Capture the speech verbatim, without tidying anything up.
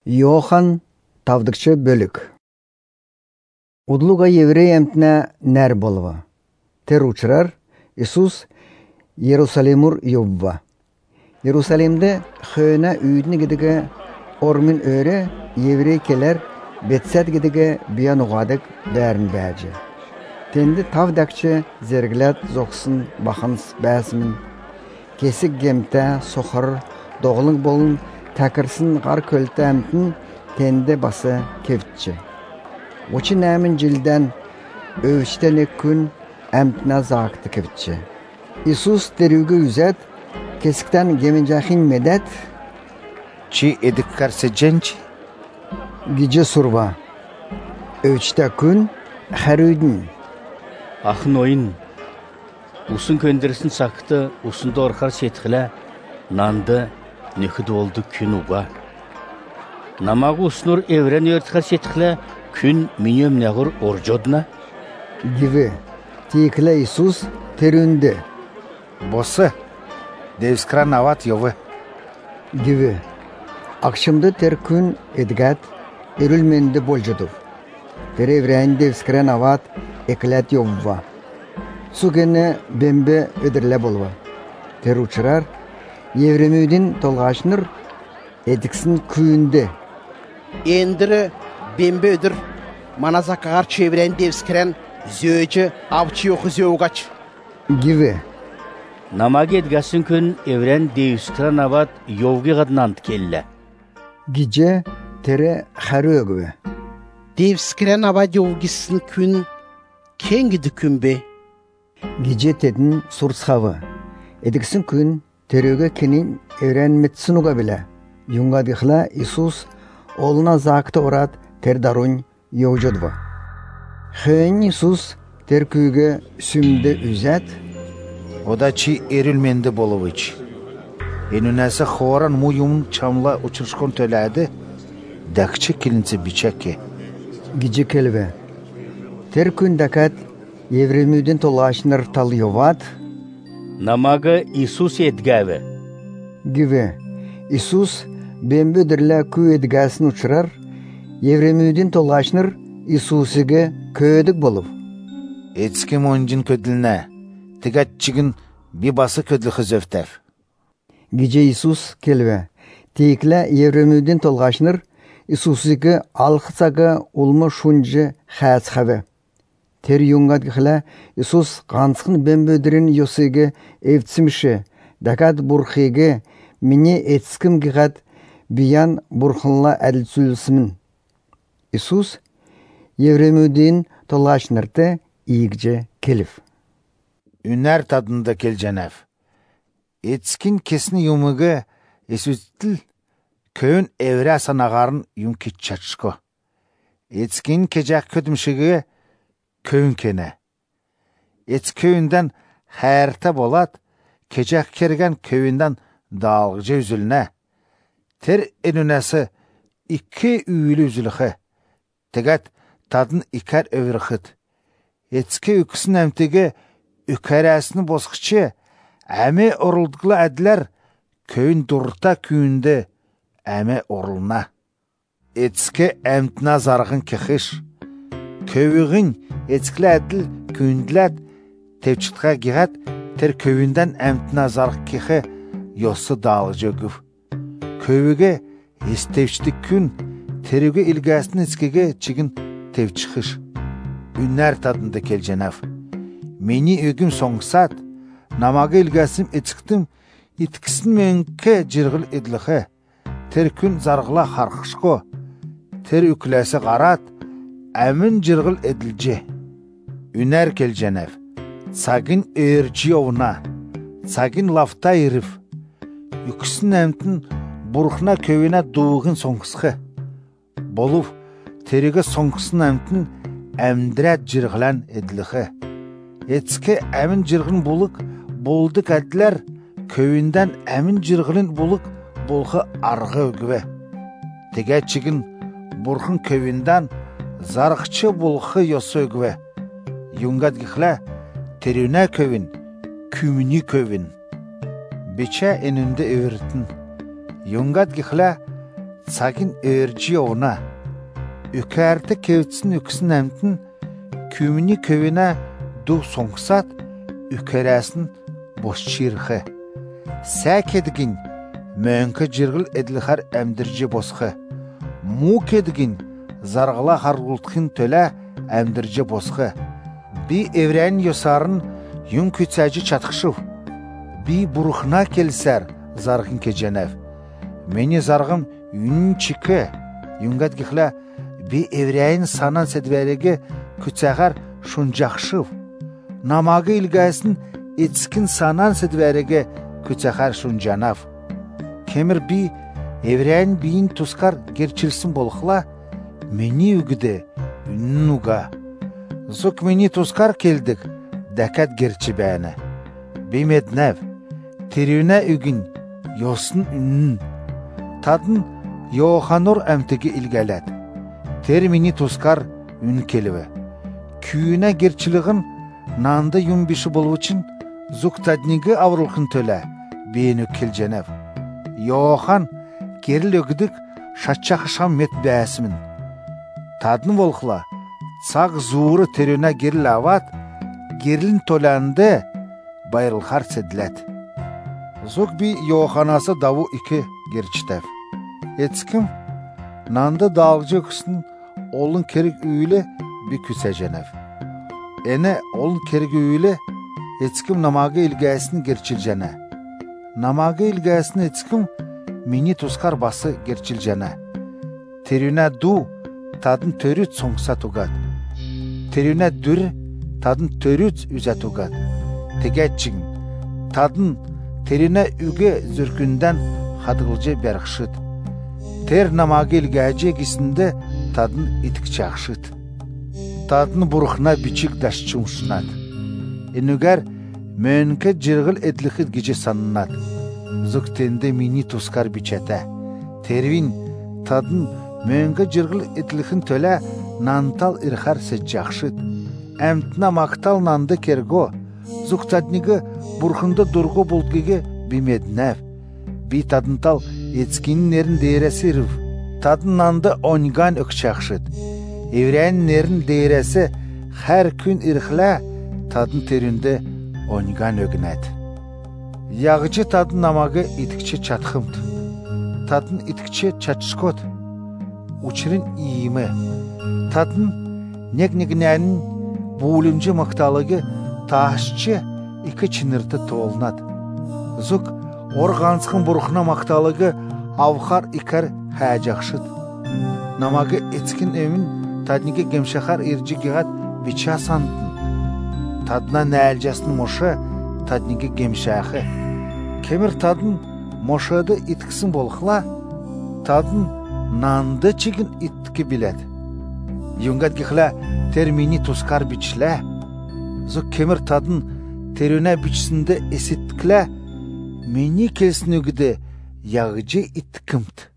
Йохан тавдыкчы бөлік. Удлуга еврей әмтіне нәр болва. Тер учырар, Иисус Иерусалимур юбва. Иерусалимде хöyне үйдіні гидігі ормин өре еврей келер бетсет гидігі биян уғадық бәрін бәжі. Тенді тавдакчы зергілет зоқсын бақынс бәсімін. Кесік гемті, соқыр, доғылың болын тәкірсін ғар көлті әмтін тенді басы кевтчі. Очы нәмін жилден өвіштені күн әмтіне зағықты кевтчі. Иисус терюгі үзет, кесіктен гемінжахин медет. Чи едік қарсы жәнчі? Гиже сурва. Өвішті күн әрүйдің. Ақын ойын. Усын көндірісін сақыты, усынды орқар сетқілі, нанды, нөхіді олды күн уға. Намағы ұсыныр еврен өртіқар сетқілі, күн минем нәғыр оржодына. Гиві, тейкілі Иисус терүнді. Босы, девскран ават йовы. Гиві, ақшымды тер күн едгәт, ерілменді болжыдыр. Тер еврен девскран ават екілет йовва. Сугені бембе өдірлі болва. Тер учырар, евремүйдің толғашыныр, едіксін күйінді. Ендірі бембе өдір, маназақағар чеврен девскірен зөйчі авчы оқы зөуғач. Гиві. Намаға едгәсін күн еврен девскран ават йовғы ғаднанды келі. Гиже тері қәрі өгігі. Девскірен ават йовғысын күн кенгіді күн бе. Гиже тедін сұрсқавы. Едіксін күн терөге кенин евренметсін уға біле. Юңғадықла Иисус олына зақты орат тер дарун йоужодва. Хöyн Иисус тер күйге сүмді үзет. Ода чи ерілменді болуыч. Енунәсі хоран муйумын чамла учыршкон төләді, дәкчі келінці бичәкке. Гиже келве. Тер күн дәкәт евремүйдің толашыныр тал йоват. Намаға Иисус едгәві. Гиве. Иисус бембе дірлі көй едгәсін ұчырар, евремүйдің толашыныр Иисусыға көйдік болып. Етскен онжын көділіне, тігәтчігін би басы көділі қызөфтәв. Гиже Иисус келве. Тейкілі евремүйдің толашыныр Иисусыға алқысаға улмы шунжы қәсқавы. Тер юңгад гихла Иисус ганцхын бембөдірін йосыға евцімші, дакад бурхыға міне етскім гихат биян бурхынла әділсүлісімін. Иисус евремүйдің толашнырты иігже келіп. Үнәр тадында кел жәнәв. Етскін кесін юмығы Иисустіл көн евре санағарын юм кетчатшко. Етскін кежақ көдімшігі көн кені. Ец кöyünden хайрта болат, кежақ керген кöyünden дағылғы үзіліне. Тер енінәсі икі үйлі үзіліқі. Тегәт тадын икәр өвіріқыд. Ецке үкісін әмтеге үкәрәсіні босқычы, әме орылдықлы әділер кöyün дұрта күйінді әме орылына. Ецке әмтіна зарғын кехіш. Көвігін ецкілі әділ күйінділәд тевчітқа гиғат тер көвінден әмтіна зарғы кехі йосы далы жөгів. Көвіге естевчітік күн тереге илгәсін ецкеге чигін тевчіхіш. Үннәр тадында кел жәнәв. Мені өгім соңғысат, намағы илгәсім еціктім, иткісін менке жырғыл еділіғі. Тер күн зарғыла қарқышқо, тер үкіләсі қарат, әмін жырғыл еділже. Үнәр кел жәнәв. Сагын өрчі овына, сагын лафта еріп. Үкісін әмтін бұрқына көвіне дуығын соңғысқы. Болув, тереге соңғысын әмтін әмдірәт жырғылан еділіғі. Етске әмін жырғын болық болдық әділер, көвінден әмін жырғылын болық болғы арғы өгіве. Тегәтчігін бұрқын көвінден зарықчы болғы йосы өгіве. Юңгад гіхлә терюнә көвін, күміні көвін. Бечә енінді өвіртін. Юңгад гіхлә цагин өржи оғына, үкәрді кевітсін үкісін әмтін, күміні көвіне ду соңқсат, үкәрәсін бос чирхы. Сәкедігін мөңкі жырғыл әділхар әмдіржі босқы. Му кедігін зарғыла харғылтқын төлі әмдіржі босқы. Би еврән йосарын юн күтсәжі чатқышыв. Би бұрықна келсәр зарғын кедженев. Мені зарғым юн чикі. Юнгат кіхла би еврәйін санан сәдвәреге күтсәғар шун жақшыв. Намагы илгәсін етскін санан сәдвәреге күтсәғар шун жанав. Кемір би еврәйін бейін тускар герчілсін болықла, мені үгіді үнін уға. Зук мені тускар келдік, дәкәт герчі бәні. Беймеднәв, терюна үгін, йосын үнін. Тадын Йоханур әмтігі илгәләд. Тер мені тускар үн келіві. Күйіне герчілігін нанды юмбиші болу үшін зук таднігі аврылқын төлі бейіні келженев. Йохан керіл өгідік шатчақы шам мет бәсімін. Тадын болқыла, цақ зуыры терюна керіл ават, керілін толанды байрылхар седләд. Зук би Йоханасы даву икі герчітәв. Етскім, нанды далгжы күсін олын керек үйлі би күсә женев. Әне олын керек үйлі етскім намагы илгәсін герчіл жана. Намагы илгәсін етскім мені тускар басы герчіл жана. Терюна ду тадын төрүт соңса тугад. Терюна дүр тадын төрүт үзә тугад. Тегәтчің, тадын терюна үге зүркінден хадығылжы бәрқшыд. Тер намагы илгәжі кісінде тадын итік чақшыд. Тадын бұрықна бичік дашчумшынад. Энүгәр мөңкі жырғыл әдліқіт геже санынад. Зуктенде мини тускар бичәті. Тервин тадын мөңкі жырғыл әдліқін төлі нантал ирхар сәт жақшыд. Әмтіна мақтал нанды керго. Зуктаднігі бұрқынды дұрғы болдгеге бимеднәв. Би тадынтал етскінің нерін дейресі рыв. Тадын нанды оңган өкчақшыд. Еврән нерін дейресі хәр күн ирхла тадын терінде оңган өгінәд. Яғычы тадын намагы итікче чатқымд. Тадын итікче чатшкот. Учырын иімі. Тадын нек-негнәнін бұлымжы мақталығы ташчы икі чынырды толнад. Зук орғансқын бұрқына мақталығы авхар икар хәжақшыд. Намагы етскін өмін тадніге гемшахар иржі геғат бича сандын. Тадына нәлжасын мошы тадніге гемшахы. Кемір тадын мошады иткісін болықла, тадын нанды чигін иттікі біләд. Юнгат геғла термини тускар бичлә. Зук кемір тадын терюна бичсінде есеттіклә, мені келсін өгіді яғыжы иттікімді.